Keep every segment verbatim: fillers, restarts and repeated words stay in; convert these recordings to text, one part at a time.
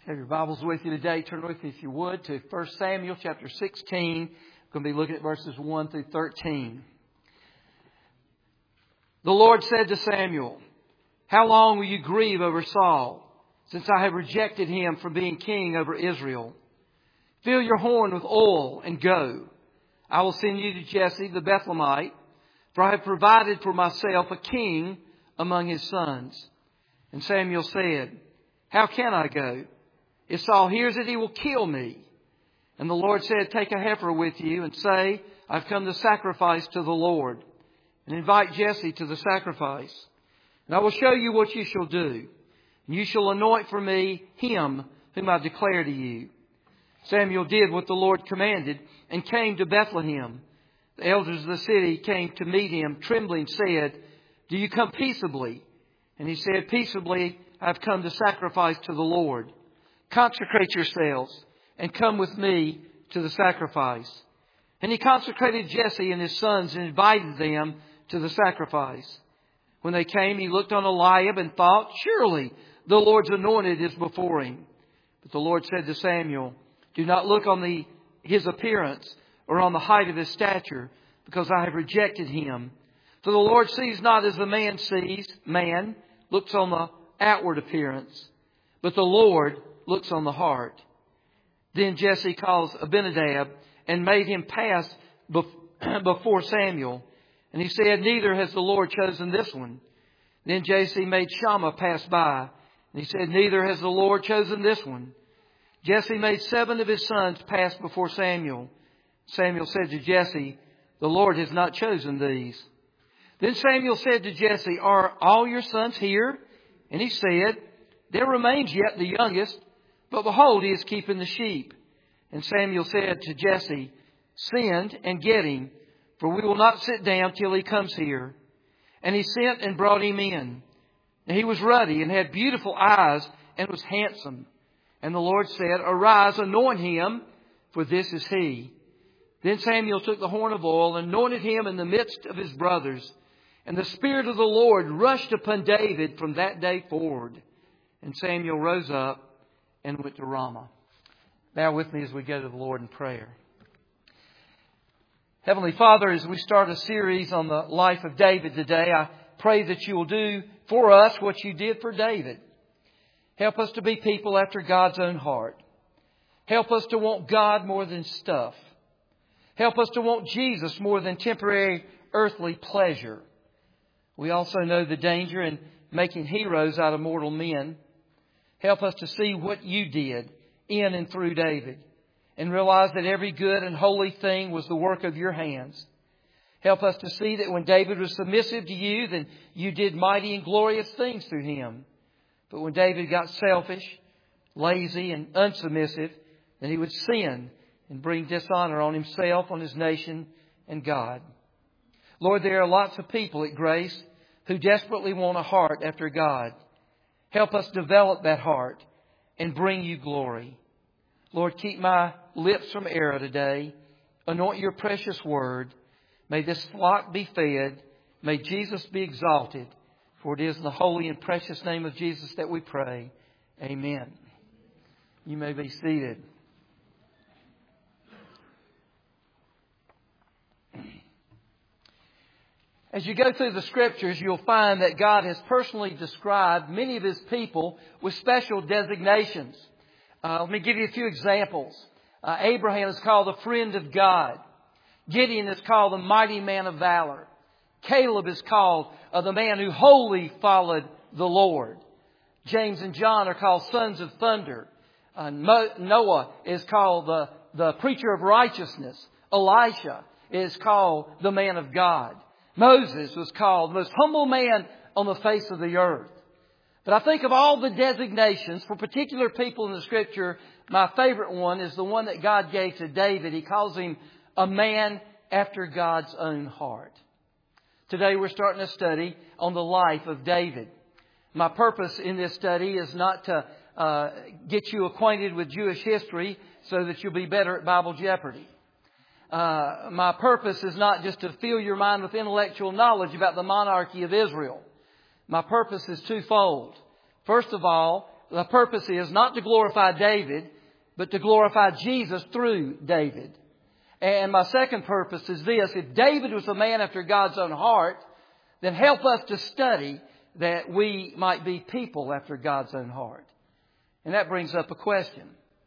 Have your Bibles with you today. Turn with me, if you would, to First Samuel chapter sixteen. We're going to be looking at verses one through thirteen. The Lord said to Samuel, "How long will you grieve over Saul, since I have rejected him from being king over Israel? Fill your horn with oil and go. I will send you to Jesse the Bethlehemite, for I have provided for myself a king among his sons." And Samuel said, "How can I go? If Saul hears it, he will kill me." And the Lord said, "Take a heifer with you and say, I've come to sacrifice to the Lord. And invite Jesse to the sacrifice. And I will show you what you shall do. And you shall anoint for me him whom I declare to you." Samuel did what the Lord commanded and came to Bethlehem. The elders of the city came to meet him, trembling, said, "Do you come peaceably?" And he said, "Peaceably I have come to sacrifice to the Lord. Consecrate yourselves and come with me to the sacrifice." And he consecrated Jesse and his sons and invited them to the sacrifice. When they came, he looked on Eliab and thought, "Surely the Lord's anointed is before him." But the Lord said to Samuel, "Do not look on the, his appearance or on the height of his stature, because I have rejected him. For the Lord sees not as the man sees. Man looks on the outward appearance, but the Lord looks on the heart." Then Jesse calls Abinadab and made him pass before Samuel. And he said, "Neither has the Lord chosen this one." Then Jesse made Shammah pass by. And he said, "Neither has the Lord chosen this one." Jesse made seven of his sons pass before Samuel. Samuel said to Jesse, "The Lord has not chosen these." Then Samuel said to Jesse, "Are all your sons here?" And he said, "There remains yet the youngest, but behold, he is keeping the sheep." And Samuel said to Jesse, "Send and get him, for we will not sit down till he comes here." And he sent and brought him in. And he was ruddy and had beautiful eyes and was handsome. And the Lord said, "Arise, anoint him, for this is he." Then Samuel took the horn of oil and anointed him in the midst of his brothers. And the Spirit of the Lord rushed upon David from that day forward. And Samuel rose up and went to Ramah. Bow with me as we go to the Lord in prayer. Heavenly Father, as we start a series on the life of David today, I pray that you will do for us what you did for David. Help us to be people after God's own heart. Help us to want God more than stuff. Help us to want Jesus more than temporary earthly pleasure. We also know the danger in making heroes out of mortal men. Help us to see what you did in and through David and realize that every good and holy thing was the work of your hands. Help us to see that when David was submissive to you, then you did mighty and glorious things through him. But when David got selfish, lazy and unsubmissive, then he would sin and bring dishonor on himself, on his nation and God. Lord, there are lots of people at Grace who desperately want a heart after God. Help us develop that heart and bring you glory. Lord, keep my lips from error today. Anoint your precious word. May this flock be fed. May Jesus be exalted. For it is in the holy and precious name of Jesus that we pray. Amen. You may be seated. As you go through the Scriptures, you'll find that God has personally described many of His people with special designations. Uh, let me give you a few examples. Uh, Abraham is called the friend of God. Gideon is called the mighty man of valor. Caleb is called uh, the man who wholly followed the Lord. James and John are called sons of thunder. Uh, Mo- Noah is called the, the preacher of righteousness. Elisha is called the man of God. Moses was called the most humble man on the face of the earth. But I think of all the designations for particular people in the Scripture, my favorite one is the one that God gave to David. He calls him a man after God's own heart. Today we're starting a study on the life of David. My purpose in this study is not to uh, get you acquainted with Jewish history so that you'll be better at Bible Jeopardy. Uh, my purpose is not just to fill your mind with intellectual knowledge about the monarchy of Israel. My purpose is twofold. First of all, the purpose is not to glorify David, but to glorify Jesus through David. And my second purpose is this: if David was a man after God's own heart, then help us to study that we might be people after God's own heart. And that brings up a question.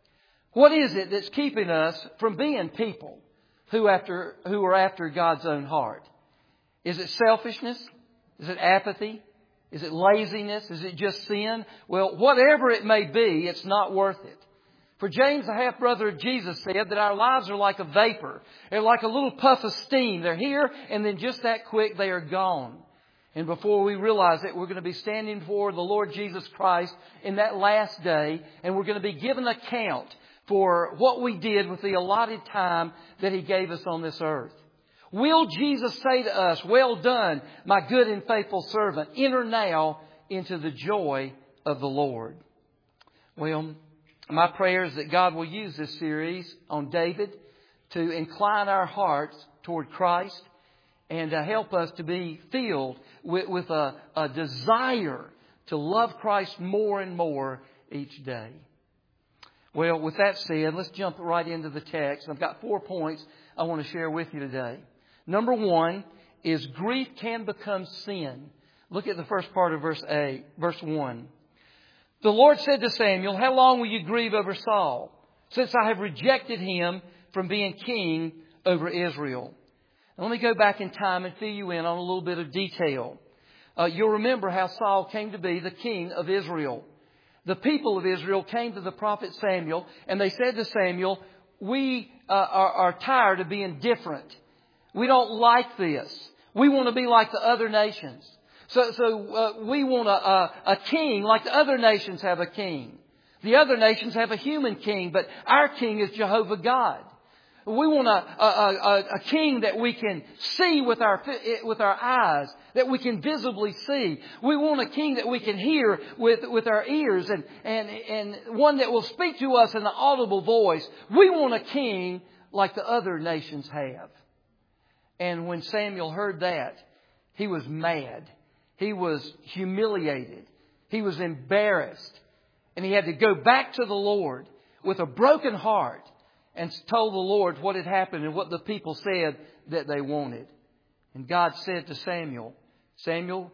What is it that's keeping us from being people who after who are after God's own heart? Is it selfishness? Is it apathy? Is it laziness? Is it just sin? Well, whatever it may be, it's not worth it. For James, the half-brother of Jesus, said that our lives are like a vapor. They're like a little puff of steam. They're here, and then just that quick, they are gone. And before we realize it, we're going to be standing before the Lord Jesus Christ in that last day, and we're going to be given account for what we did with the allotted time that He gave us on this earth. Will Jesus say to us, "Well done, my good and faithful servant. Enter now into the joy of the Lord"? Well, my prayer is that God will use this series on David to incline our hearts toward Christ and to help us to be filled with, with a, a desire to love Christ more and more each day. Well, with that said, let's jump right into the text. I've got four points I want to share with you today. Number one is grief can become sin. Look at the first part of verse eight, verse one. The Lord said to Samuel, "How long will you grieve over Saul, since I have rejected him from being king over Israel?" Now, let me go back in time and fill you in on a little bit of detail. Uh, you'll remember how Saul came to be the king of Israel. The people of Israel came to the prophet Samuel and they said to Samuel, "We uh, are, are tired of being different. We don't like this. We want to be like the other nations. So, so uh, we want a, a, a king like the other nations have a king. The other nations have a human king, but our king is Jehovah God. We want a, a, a, a king that we can see with our with our eyes, that we can visibly see. We want a king that we can hear with, with our ears, and, and, and one that will speak to us in an audible voice. We want a king like the other nations have." And when Samuel heard that, he was mad. He was humiliated. He was embarrassed. And he had to go back to the Lord with a broken heart and told the Lord what had happened and what the people said that they wanted. And God said to Samuel, "Samuel,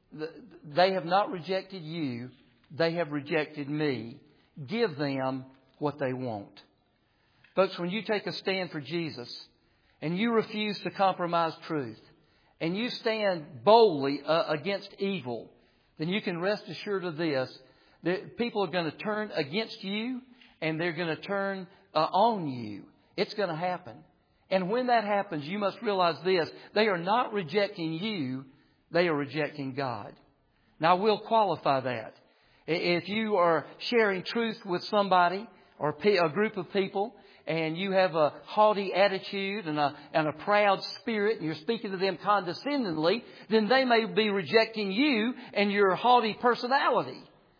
they have not rejected you. They have rejected me. Give them what they want." Folks, when you take a stand for Jesus and you refuse to compromise truth and you stand boldly uh, against evil, then you can rest assured of this, that people are going to turn against you and they're going to turn uh, on you. It's going to happen. And when that happens, you must realize this: they are not rejecting you, they are rejecting God. Now, we'll qualify that. If you are sharing truth with somebody or a group of people, and you have a haughty attitude and a, and a proud spirit, and you're speaking to them condescendingly, then they may be rejecting you and your haughty personality.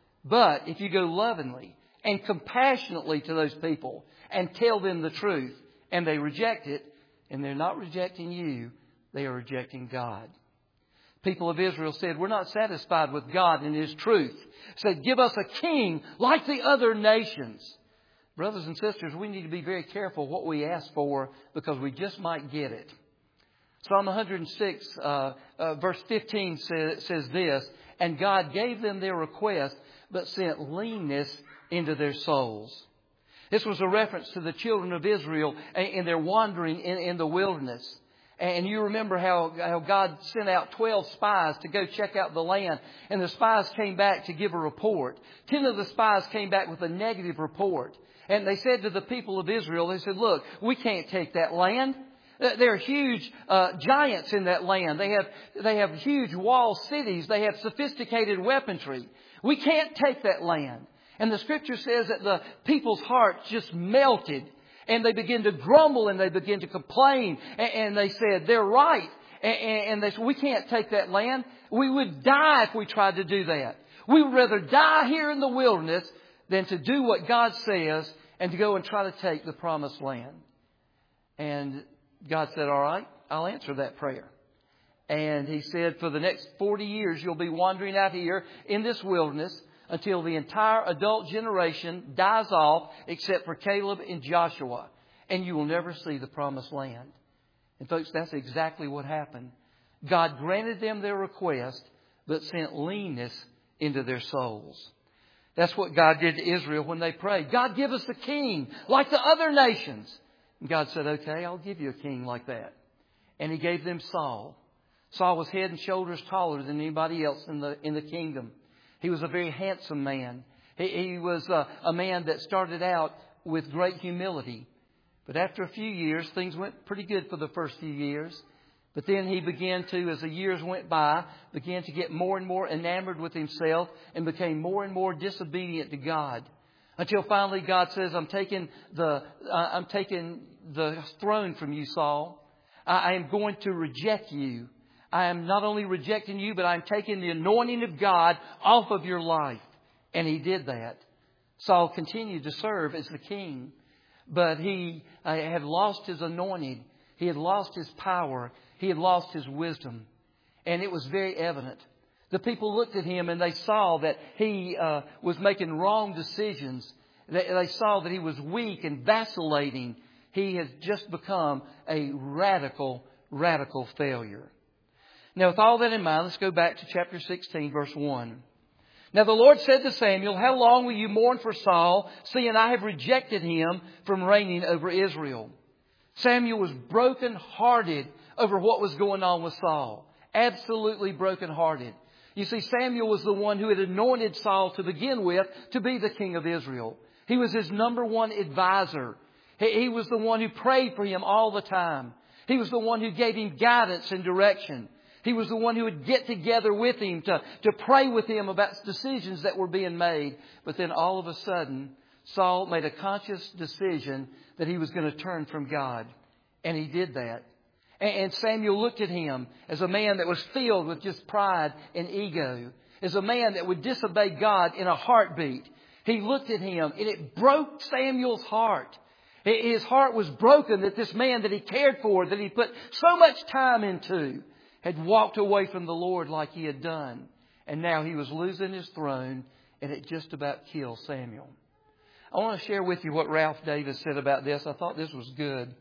But if you go lovingly and compassionately to those people and tell them the truth, and they reject it, and they're not rejecting you, they are rejecting God. People of Israel said, "We're not satisfied with God and His truth." Said, "Give us a king like the other nations." Brothers and sisters, we need to be very careful what we ask for, because we just might get it. Psalm one hundred six, uh, uh, verse fifteen says, says this: "And God gave them their request, but sent leanness into their souls." This was a reference to the children of Israel in their wandering in, in the wilderness. And you remember how, how God sent out twelve spies to go check out the land. And the spies came back to give a report. Ten of the spies came back with a negative report. And they said to the people of Israel, they said, "Look, we can't take that land. There are huge uh, giants in that land. They have, they have huge walled cities. They have sophisticated weaponry. We can't take that land." And the Scripture says that the people's hearts just melted. And they began to grumble and they began to complain. And, and they said, "They're right." And, and they said, "We can't take that land. We would die if we tried to do that. We would rather die here in the wilderness than to do what God says and to go and try to take the promised land." And God said, "All right, I'll answer that prayer." And He said, "For the next forty years, you'll be wandering out here in this wilderness. until the entire adult generation dies off except for Caleb and Joshua. And you will never see the promised land. And folks, that's exactly what happened. God granted them their request, but sent leanness into their souls. That's what God did to Israel when they prayed. God, give us a king like the other nations. And God said, okay, I'll give you a king like that. And He gave them Saul. Saul was head and shoulders taller than anybody else in the in the kingdom. He was a very handsome man. He, he was a, a man that started out with great humility. But after a few years, things went pretty good for the first few years. But then he began to, as the years went by, began to get more and more enamored with himself and became more and more disobedient to God. Until finally God says, I'm taking the, uh, I'm taking the throne from you, Saul. I, I am going to reject you. I am not only rejecting you, but I'm taking the anointing of God off of your life. And he did that. Saul continued to serve as the king. But he uh, had lost his anointing. He had lost his power. He had lost his wisdom. And it was very evident. The people looked at him and they saw that he uh, was making wrong decisions. They, they saw that he was weak and vacillating. He had just become a radical, radical failure. Now, with all that in mind, let's go back to chapter sixteen, verse one. Now the Lord said to Samuel, how long will you mourn for Saul, seeing I have rejected him from reigning over Israel? Samuel was broken-hearted over what was going on with Saul. Absolutely broken-hearted. You see, Samuel was the one who had anointed Saul to begin with to be the king of Israel. He was his number one advisor. He was the one who prayed for him all the time. He was the one who gave him guidance and direction. He was the one who would get together with him to, to pray with him about decisions that were being made. But then all of a sudden, Saul made a conscious decision that he was going to turn from God. And he did that. And, and Samuel looked at him as a man that was filled with just pride and ego. As a man that would disobey God in a heartbeat. He looked at him and it broke Samuel's heart. His heart was broken that this man that he cared for, that he put so much time into, had walked away from the Lord like he had done. And now he was losing his throne, and it just about killed Samuel. I want to share with you what Ralph Davis said about this. I thought this was good.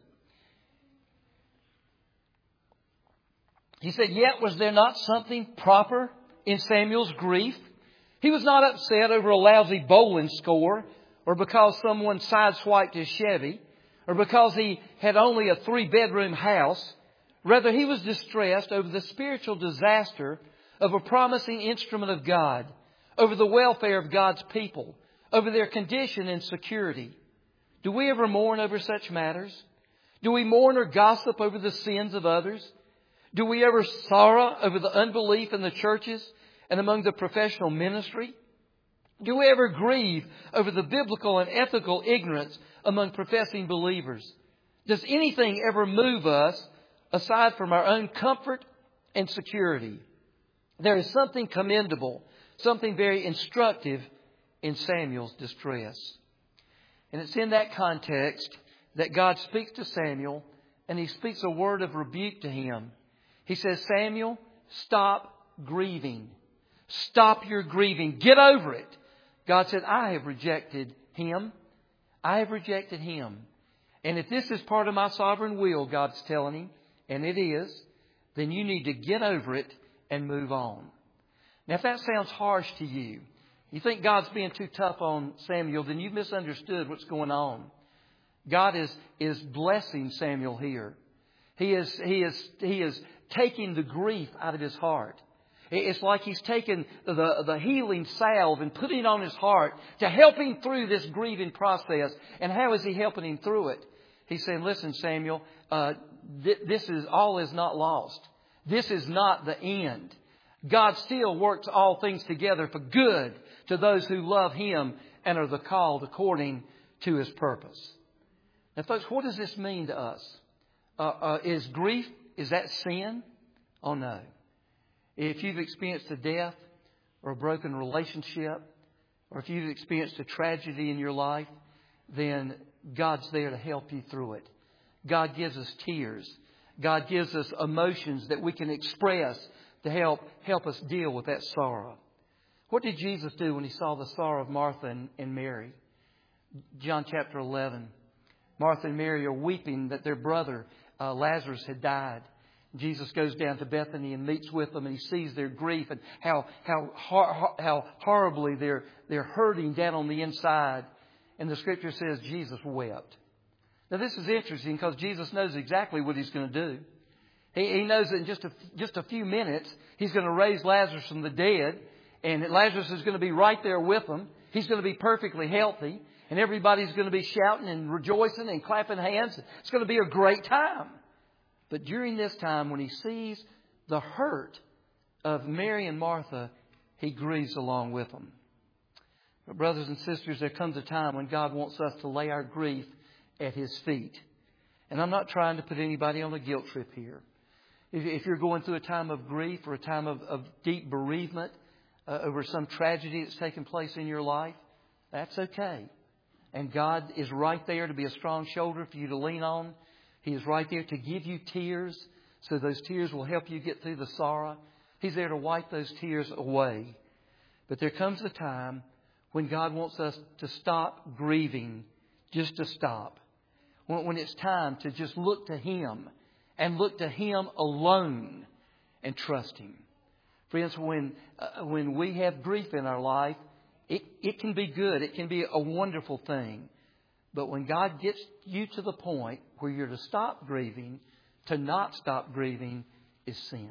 He said, yet was there not something proper in Samuel's grief? He was not upset over a lousy bowling score, or because someone sideswiped his Chevy, or because he had only a three-bedroom house. Rather, he was distressed over the spiritual disaster of a promising instrument of God, over the welfare of God's people, over their condition and security. Do we ever mourn over such matters? Do we mourn or gossip over the sins of others? Do we ever sorrow over the unbelief in the churches and among the professional ministry? Do we ever grieve over the biblical and ethical ignorance among professing believers? Does anything ever move us aside from our own comfort and security? There is something commendable, something very instructive in Samuel's distress. And it's in that context that God speaks to Samuel, and He speaks a word of rebuke to him. He says, Samuel, stop grieving. Stop your grieving. Get over it. God said, I have rejected him. I have rejected him. And if this is part of my sovereign will, God's telling him, and it is, then you need to get over it and move on. Now, if that sounds harsh to you, you think God's being too tough on Samuel, then you've misunderstood what's going on. God is, is blessing Samuel here. He is, he is, he is taking the grief out of his heart. It's like He's taken the, the healing salve and putting it on his heart to help him through this grieving process. And how is He helping him through it? He's saying, listen, Samuel, uh, th- this is all is not lost. This is not the end. God still works all things together for good to those who love Him and are the called according to His purpose. Now, folks, what does this mean to us? Uh, uh, is grief, is that sin? Oh, no. If you've experienced a death or a broken relationship, or if you've experienced a tragedy in your life, then God's there to help you through it. God gives us tears. God gives us emotions that we can express to help help us deal with that sorrow. What did Jesus do when He saw the sorrow of Martha and, and Mary? John chapter eleven. Martha and Mary are weeping that their brother uh, Lazarus had died. Jesus goes down to Bethany and meets with them, and He sees their grief and how how hor- how horribly they're they're hurting down on the inside. And the Scripture says Jesus wept. Now this is interesting because Jesus knows exactly what He's going to do. He, he knows that in just a, just a few minutes He's going to raise Lazarus from the dead, and Lazarus is going to be right there with them. He's going to be perfectly healthy, and everybody's going to be shouting and rejoicing and clapping hands. It's going to be a great time. But during this time, when He sees the hurt of Mary and Martha, He grieves along with them. But brothers and sisters, there comes a time when God wants us to lay our grief at His feet. And I'm not trying to put anybody on a guilt trip here. If you're going through a time of grief or a time of, of deep bereavement uh, over some tragedy that's taken place in your life, that's okay. And God is right there to be a strong shoulder for you to lean on. He is right there to give you tears, so those tears will help you get through the sorrow. He's there to wipe those tears away. But there comes a time when God wants us to stop grieving, just to stop. When, when it's time to just look to Him and look to Him alone and trust Him. Friends, when uh, when we have grief in our life, it, it can be good. It can be a wonderful thing. But when God gets you to the point where you're to stop grieving, to not stop grieving is sin.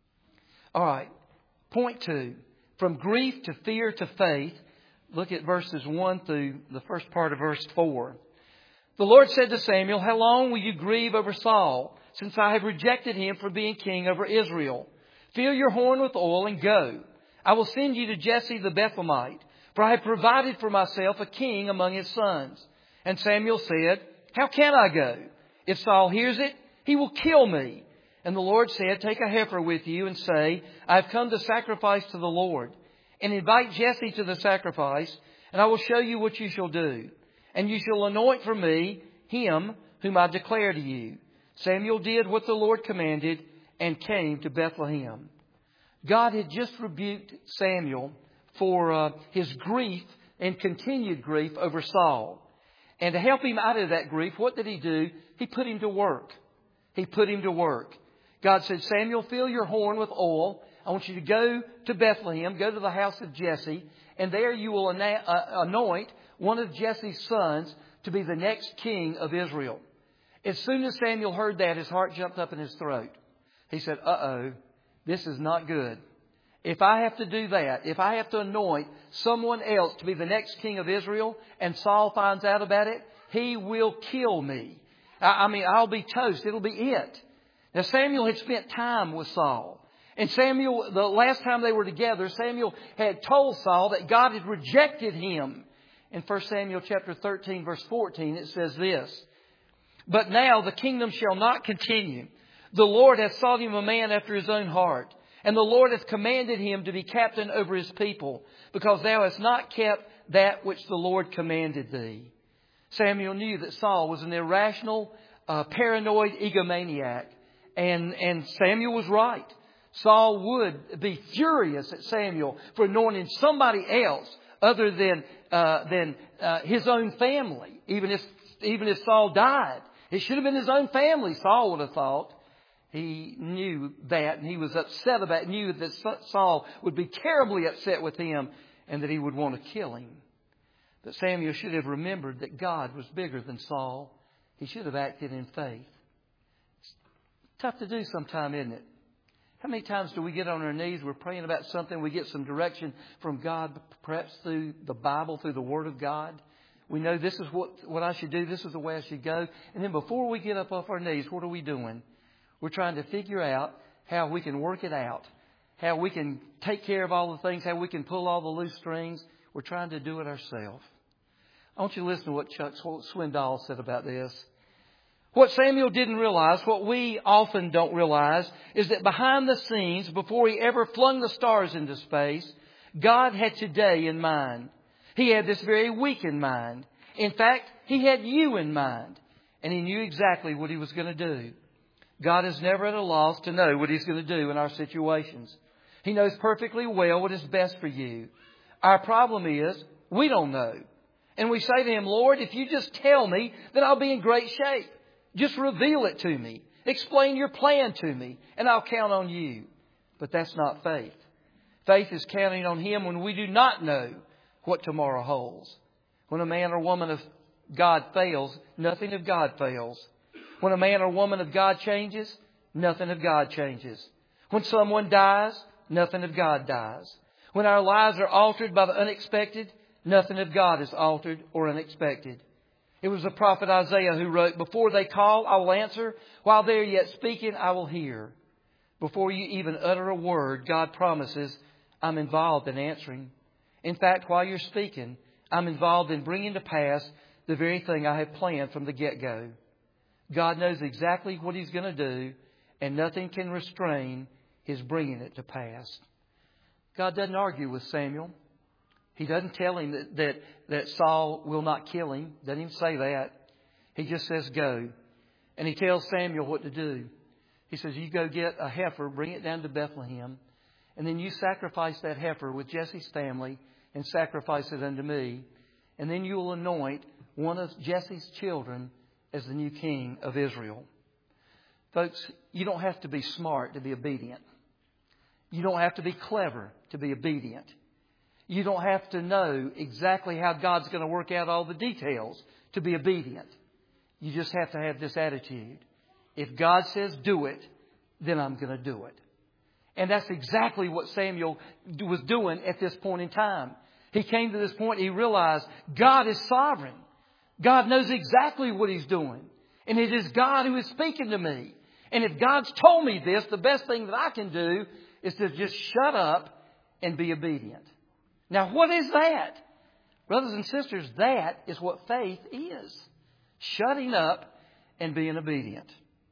All right. Point two. From grief to fear to faith. Look at verses one through the first part of verse four. The Lord said to Samuel, "How long will you grieve over Saul, since I have rejected him from being king over Israel? Fill your horn with oil and go. I will send you to Jesse the Bethlehemite, for I have provided for myself a king among his sons." And Samuel said, "How can I go? If Saul hears it, he will kill me." And the Lord said, "Take a heifer with you and say, I have come to sacrifice to the Lord. And invite Jesse to the sacrifice, and I will show you what you shall do. And you shall anoint for me him whom I declare to you." Samuel did what the Lord commanded and came to Bethlehem. God had just rebuked Samuel for uh, his grief and continued grief over Saul. And to help him out of that grief, what did He do? He put him to work. He put him to work. God said, "Samuel, fill your horn with oil. I want you to go to Bethlehem, go to the house of Jesse, and there you will anoint one of Jesse's sons to be the next king of Israel." As soon as Samuel heard that, his heart jumped up in his throat. He said, uh-oh, this is not good. If I have to do that, if I have to anoint someone else to be the next king of Israel and Saul finds out about it, he will kill me. I, I mean, I'll be toast. It'll be it. Now, Samuel had spent time with Saul. And Samuel, the last time they were together, Samuel had told Saul that God had rejected him. In First Samuel chapter thirteen, verse fourteen, it says this, "But now the kingdom shall not continue. The Lord hath sought him a man after his own heart. And the Lord hath commanded him to be captain over his people, because thou hast not kept that which the Lord commanded thee." Samuel knew that Saul was an irrational, uh, paranoid egomaniac. And, and Samuel was right. Saul would be furious at Samuel for anointing somebody else other than uh, than uh, his own family. Even if even if Saul died, it should have been his own family, Saul would have thought. He knew that, and he was upset about it, knew that Saul would be terribly upset with him and that he would want to kill him. But Samuel should have remembered that God was bigger than Saul. He should have acted in faith. It's tough to do sometime, isn't it? How many times do we get on our knees, we're praying about something, we get some direction from God, perhaps through the Bible, through the Word of God. We know this is what, what I should do, this is the way I should go. And then before we get up off our knees, what are we doing? We're trying to figure out how we can work it out, how we can take care of all the things, how we can pull all the loose strings. We're trying to do it ourselves. I want you to listen to what Chuck Swindoll said about this. What Samuel didn't realize, what we often don't realize, is that behind the scenes, before he ever flung the stars into space, God had today in mind. He had this very week in mind. In fact, He had you in mind. And He knew exactly what He was going to do. God is never at a loss to know what He's going to do in our situations. He knows perfectly well what is best for you. Our problem is we don't know. And we say to Him, Lord, if you just tell me, then I'll be in great shape. Just reveal it to me. Explain your plan to me, and I'll count on you. But that's not faith. Faith is counting on Him when we do not know what tomorrow holds. When a man or woman of God fails, nothing of God fails. When a man or woman of God changes, nothing of God changes. When someone dies, nothing of God dies. When our lives are altered by the unexpected, nothing of God is altered or unexpected. It was the prophet Isaiah who wrote, before they call, I will answer. While they are yet speaking, I will hear. Before you even utter a word, God promises, I'm involved in answering. In fact, while you're speaking, I'm involved in bringing to pass the very thing I have planned from the get-go. God knows exactly what He's going to do, and nothing can restrain His bringing it to pass. God doesn't argue with Samuel. He doesn't tell him that, that, that Saul will not kill him. Doesn't even say that. He just says, go. And He tells Samuel what to do. He says, you go get a heifer, bring it down to Bethlehem, and then you sacrifice that heifer with Jesse's family and sacrifice it unto me. And then you will anoint one of Jesse's children as the new king of Israel. Folks, you don't have to be smart to be obedient. You don't have to be clever to be obedient. You don't have to know exactly how God's going to work out all the details to be obedient. You just have to have this attitude. If God says do it, then I'm going to do it. And that's exactly what Samuel was doing at this point in time. He came to this point, he realized God is sovereign. God knows exactly what He's doing. And it is God who is speaking to me. And if God's told me this, the best thing that I can do is to just shut up and be obedient. Now, what is that? Brothers and sisters, that is what faith is. Shutting up and being obedient.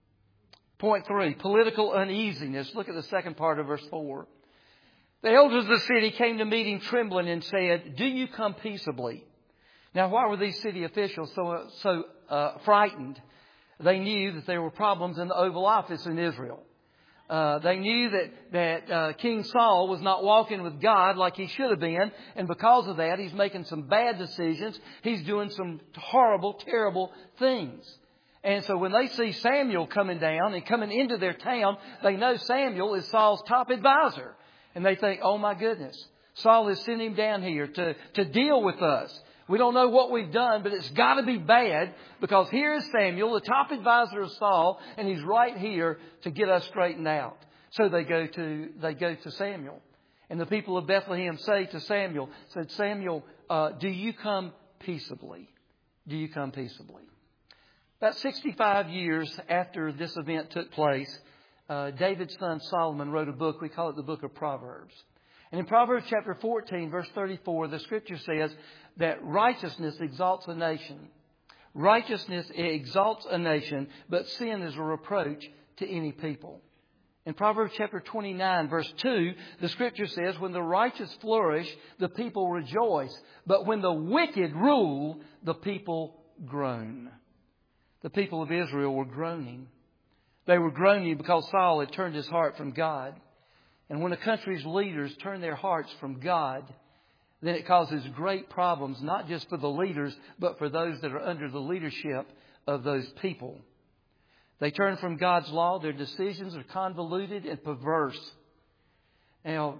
Point three, political uneasiness. Look at the second part of verse four. The elders of the city came to meet him trembling and said, do you come peaceably? Now, why were these city officials so, so uh, frightened? They knew that there were problems in the Oval Office in Israel. Uh, they knew that, that uh, King Saul was not walking with God like he should have been. And because of that, he's making some bad decisions. He's doing some horrible, terrible things. And so when they see Samuel coming down and coming into their town, they know Samuel is Saul's top advisor. And they think, oh my goodness, Saul has sent him down here to, to deal with us. We don't know what we've done, but it's got to be bad because here is Samuel, the top advisor of Saul, and he's right here to get us straightened out. So they go to they go to Samuel. And the people of Bethlehem say to Samuel, said, Samuel, uh, do you come peaceably? Do you come peaceably? About sixty-five years after this event took place, uh, David's son Solomon wrote a book. We call it the Book of Proverbs. And in Proverbs chapter fourteen, verse thirty-four, the Scripture says that righteousness exalts a nation. Righteousness exalts a nation, but sin is a reproach to any people. In Proverbs chapter twenty-nine, verse two, the Scripture says, when the righteous flourish, the people rejoice. But when the wicked rule, the people groan. The people of Israel were groaning. They were groaning because Saul had turned his heart from God. And when a country's leaders turn their hearts from God, then it causes great problems, not just for the leaders, but for those that are under the leadership of those people. They turn from God's law. Their decisions are convoluted and perverse. Now,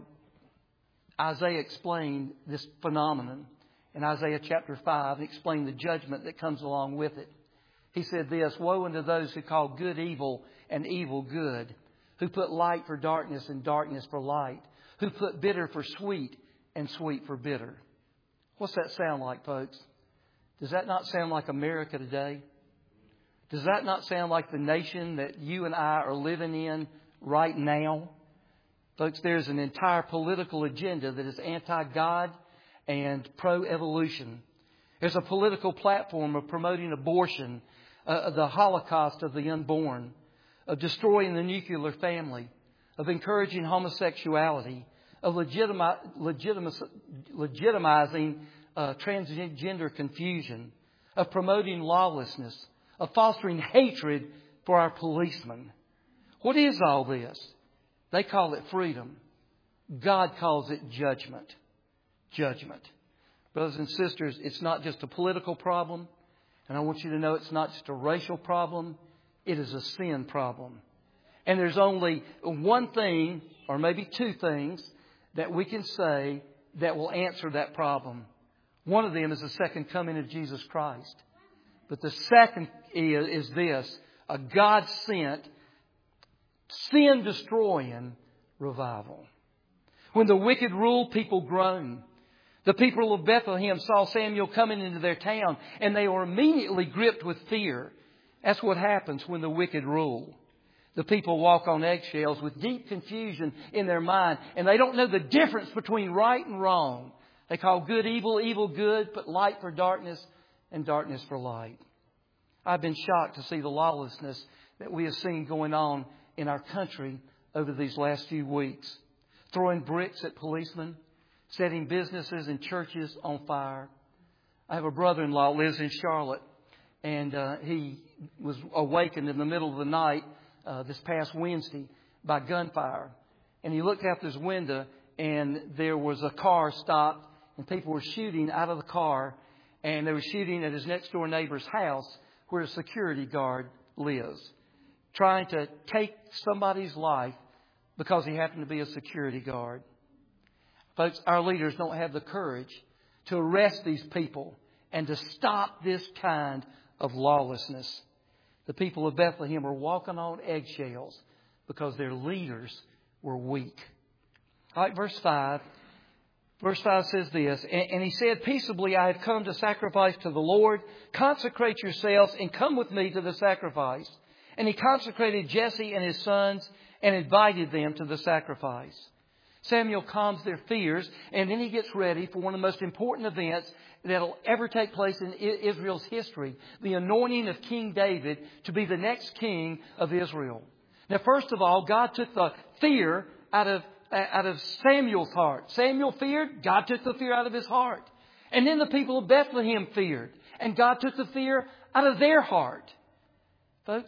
Isaiah explained this phenomenon in Isaiah chapter five and explained the judgment that comes along with it. He said this, woe unto those who call good evil and evil good, who put light for darkness and darkness for light, who put bitter for sweet and sweet for bitter. What's that sound like, folks? Does that not sound like America today? Does that not sound like the nation that you and I are living in right now? Folks, there's an entire political agenda that is anti-God and pro-evolution. There's a political platform of promoting abortion, uh, the Holocaust of the unborn, of destroying the nuclear family, of encouraging homosexuality, of legitimi- legitimi- legitimizing uh, transgender confusion, of promoting lawlessness, of fostering hatred for our policemen. What is all this? They call it freedom. God calls it judgment. judgment. Brothers and sisters, it's not just a political problem. And I want you to know it's not just a racial problem. It is a sin problem. And there's only one thing, or maybe two things, that we can say that will answer that problem. One of them is the second coming of Jesus Christ. But the second is, is this, a God-sent, sin-destroying revival. When the wicked ruled, people groaned. The people of Bethlehem saw Samuel coming into their town, and they were immediately gripped with fear. That's what happens when the wicked rule. The people walk on eggshells with deep confusion in their mind, and they don't know the difference between right and wrong. They call good evil, evil good, but light for darkness and darkness for light. I've been shocked to see the lawlessness that we have seen going on in our country over these last few weeks. Throwing bricks at policemen, setting businesses and churches on fire. I have a brother-in-law who lives in Charlotte, and uh, he was awakened in the middle of the night uh, this past Wednesday by gunfire. And he looked out his window, and there was a car stopped, and people were shooting out of the car, and they were shooting at his next-door neighbor's house where a security guard lives, trying to take somebody's life because he happened to be a security guard. Folks, our leaders don't have the courage to arrest these people and to stop this kind of lawlessness. The people of Bethlehem were walking on eggshells because their leaders were weak. All right, verse five. Verse five says this, and he said, peaceably I have come to sacrifice to the Lord. Consecrate yourselves and come with me to the sacrifice. And he consecrated Jesse and his sons and invited them to the sacrifice. Samuel calms their fears, and then he gets ready for one of the most important events that will ever take place in Israel's history, the anointing of King David to be the next king of Israel. Now, first of all, God took the fear out of, out of Samuel's heart. Samuel feared, God took the fear out of his heart. And then the people of Bethlehem feared, and God took the fear out of their heart. Folks,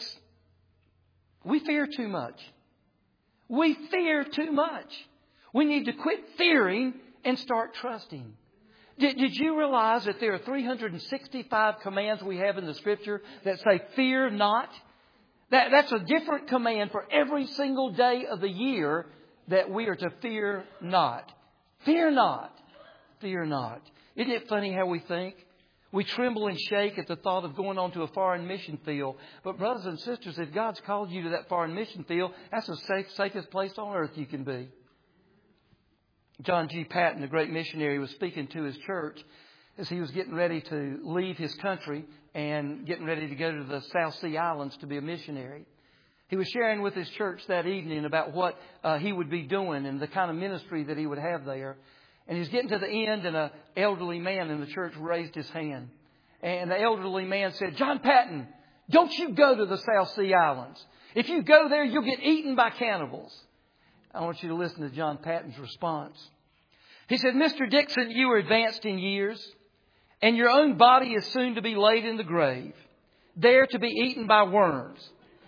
we fear too much. We fear too much. We need to quit fearing and start trusting. Did, did you realize that there are three hundred sixty-five commands we have in the Scripture that say, fear not? That, that's a different command for every single day of the year that we are to fear not. Fear not. Fear not. Isn't it funny how we think? We tremble and shake at the thought of going on to a foreign mission field. But brothers and sisters, if God's called you to that foreign mission field, that's the safe, safest place on earth you can be. John G. Patton, the great missionary, was speaking to his church as he was getting ready to leave his country and getting ready to go to the South Sea Islands to be a missionary. He was sharing with his church that evening about what uh, he would be doing and the kind of ministry that he would have there. And he was getting to the end, and an elderly man in the church raised his hand. And the elderly man said, John Patton, don't you go to the South Sea Islands. If you go there, you'll get eaten by cannibals. I want you to listen to John Patton's response. He said, Mister Dixon, you are advanced in years, and your own body is soon to be laid in the grave, there to be eaten by worms.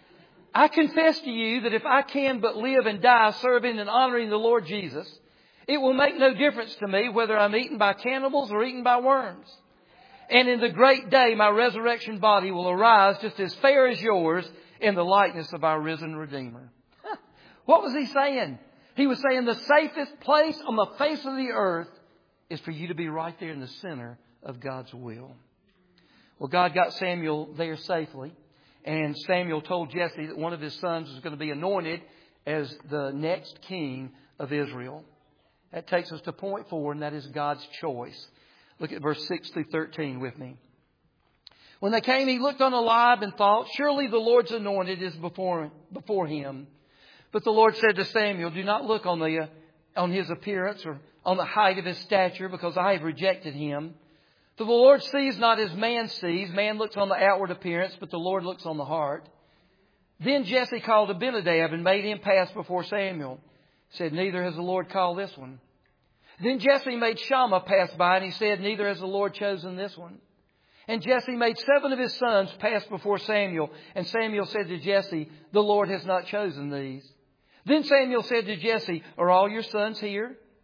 I confess to you that if I can but live and die serving and honoring the Lord Jesus, it will make no difference to me whether I'm eaten by cannibals or eaten by worms. And in the great day, my resurrection body will arise just as fair as yours in the likeness of our risen Redeemer. What was he saying? He was saying the safest place on the face of the earth is for you to be right there in the center of God's will. Well, God got Samuel there safely. And Samuel told Jesse that one of his sons was going to be anointed as the next king of Israel. That takes us to point four, and that is God's choice. Look at verse six through thirteen with me. When they came, he looked on Eliab and thought, surely the Lord's anointed is before, before him. But the Lord said to Samuel, do not look on, the, uh, on his appearance or on the height of his stature, because I have rejected him. For the Lord sees not as man sees. Man looks on the outward appearance, but the Lord looks on the heart. Then Jesse called Abinadab and made him pass before Samuel. Said, neither has the Lord called this one. Then Jesse made Shammah pass by, and he said, neither has the Lord chosen this one. And Jesse made seven of his sons pass before Samuel. And Samuel said to Jesse, the Lord has not chosen these. Then Samuel said to Jesse, are all your sons here?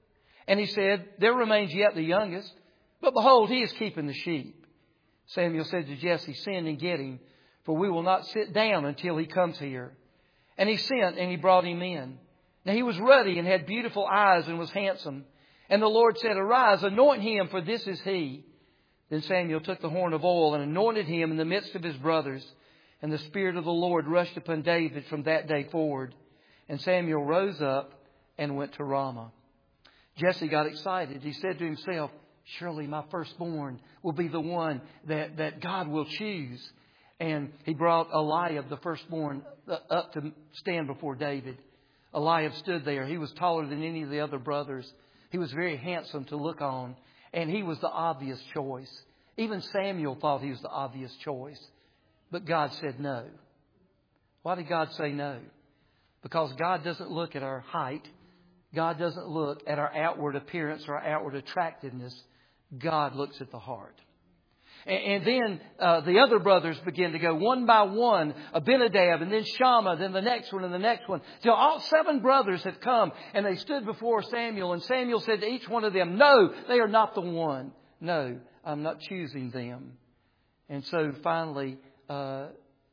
And he said, there remains yet the youngest, but behold, he is keeping the sheep. Samuel said to Jesse, send and get him, for we will not sit down until he comes here. And he sent and he brought him in. Now he was ruddy and had beautiful eyes and was handsome. And the Lord said, arise, anoint him, for this is he. Then Samuel took the horn of oil and anointed him in the midst of his brothers. And the Spirit of the Lord rushed upon David from that day forward. And Samuel rose up and went to Ramah. Jesse got excited. He said to himself, surely my firstborn will be the one that, that God will choose. And he brought Eliab, the firstborn, up to stand before David. Eliab stood there. He was taller than any of the other brothers. He was very handsome to look on. And he was the obvious choice. Even Samuel thought he was the obvious choice. But God said no. Why did God say no? Because God doesn't look at our height. God doesn't look at our outward appearance or our outward attractiveness. God looks at the heart. And then uh, the other brothers began to go one by one. Abinadab and then Shammah, then the next one and the next one. Till all seven brothers had come and they stood before Samuel. And Samuel said to each one of them, no, they are not the one. No, I'm not choosing them. And so finally uh,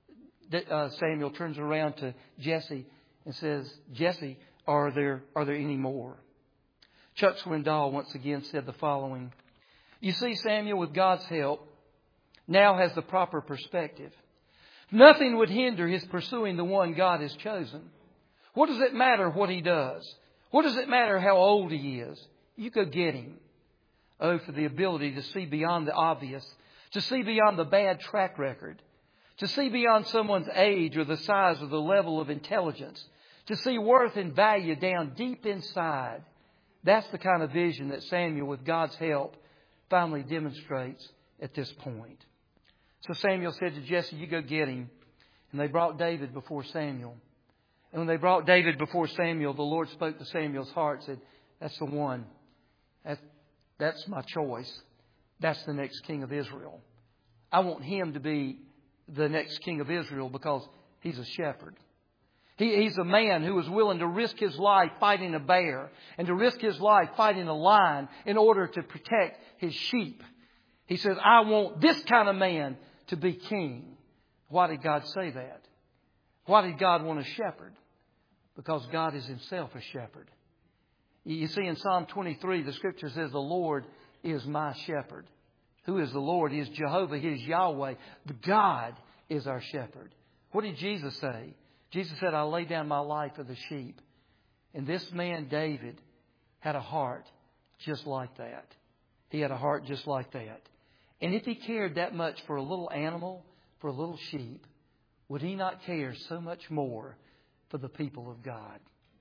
uh, Samuel turns around to Jesse and says, Jesse, are there, are there any more? Chuck Swindoll once again said the following. You see, Samuel, with God's help, now has the proper perspective. Nothing would hinder his pursuing the one God has chosen. What does it matter what he does? What does it matter how old he is? You go get him. Oh, for the ability to see beyond the obvious, to see beyond the bad track record, to see beyond someone's age or the size or the level of intelligence, to see worth and value down deep inside. That's the kind of vision that Samuel, with God's help, finally demonstrates at this point. So Samuel said to Jesse, you go get him. And they brought David before Samuel. And when they brought David before Samuel, the Lord spoke to Samuel's heart and said, that's the one. That's, that's my choice. That's the next king of Israel. I want him to be the next king of Israel because he's a shepherd. He, he's a man who is willing to risk his life fighting a bear and to risk his life fighting a lion in order to protect his sheep. He says, I want this kind of man to be king. Why did God say that? Why did God want a shepherd? Because God is himself a shepherd. You see, in Psalm twenty-three, the scripture says, the Lord is my shepherd. Who is the Lord? He is Jehovah. He is Yahweh. But God is our shepherd. What did Jesus say? Jesus said, I lay down my life for the sheep. And this man, David, had a heart just like that. He had a heart just like that. And if he cared that much for a little animal, for a little sheep, would he not care so much more for the people of God?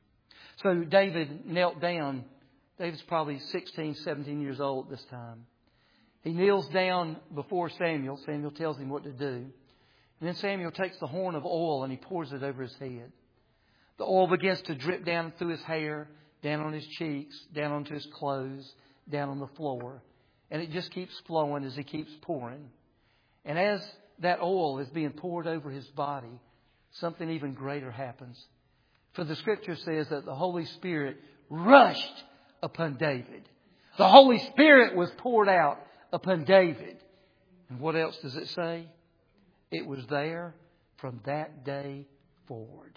So David knelt down. David's probably sixteen, seventeen years old at this time. He kneels down before Samuel. Samuel tells him what to do. And then Samuel takes the horn of oil and he pours it over his head. The oil begins to drip down through his hair, down on his cheeks, down onto his clothes, down on the floor. And it just keeps flowing as he keeps pouring. And as that oil is being poured over his body, something even greater happens. For the scripture says that the Holy Spirit rushed upon David. The Holy Spirit was poured out upon David. And what else does it say? It was there from that day forward.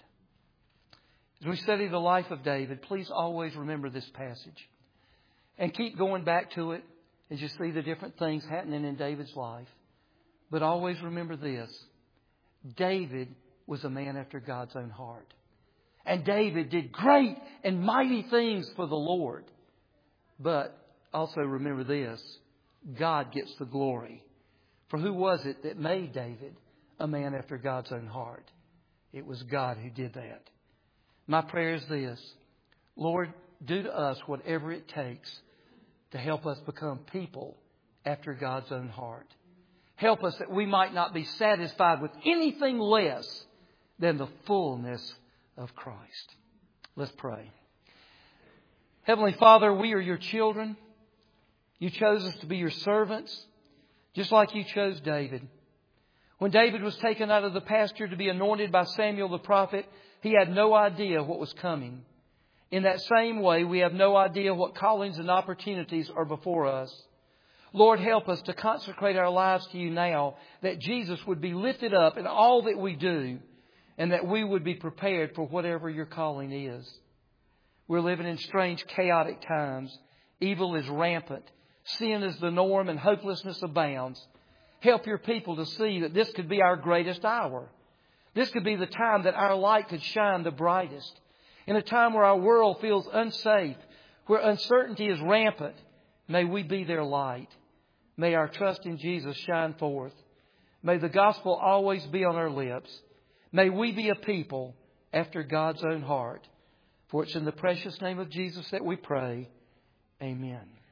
As we study the life of David, please always remember this passage. And keep going back to it as you see the different things happening in David's life. But always remember this. David was a man after God's own heart. And David did great and mighty things for the Lord. But also remember this. God gets the glory. For who was it that made David a man after God's own heart? It was God who did that. My prayer is this. Lord, do to us whatever it takes to help us become people after God's own heart. Help us that we might not be satisfied with anything less than the fullness of Christ. Let's pray. Heavenly Father, we are your children. You chose us to be your servants, just like you chose David. When David was taken out of the pasture to be anointed by Samuel the prophet, he had no idea what was coming. In that same way, we have no idea what callings and opportunities are before us. Lord, help us to consecrate our lives to You now, that Jesus would be lifted up in all that we do, and that we would be prepared for whatever Your calling is. We're living in strange, chaotic times. Evil is rampant. Sin is the norm and hopelessness abounds. Help Your people to see that this could be our greatest hour. This could be the time that our light could shine the brightest. In a time where our world feels unsafe, where uncertainty is rampant, may we be their light. May our trust in Jesus shine forth. May the gospel always be on our lips. May we be a people after God's own heart. For it's in the precious name of Jesus that we pray. Amen.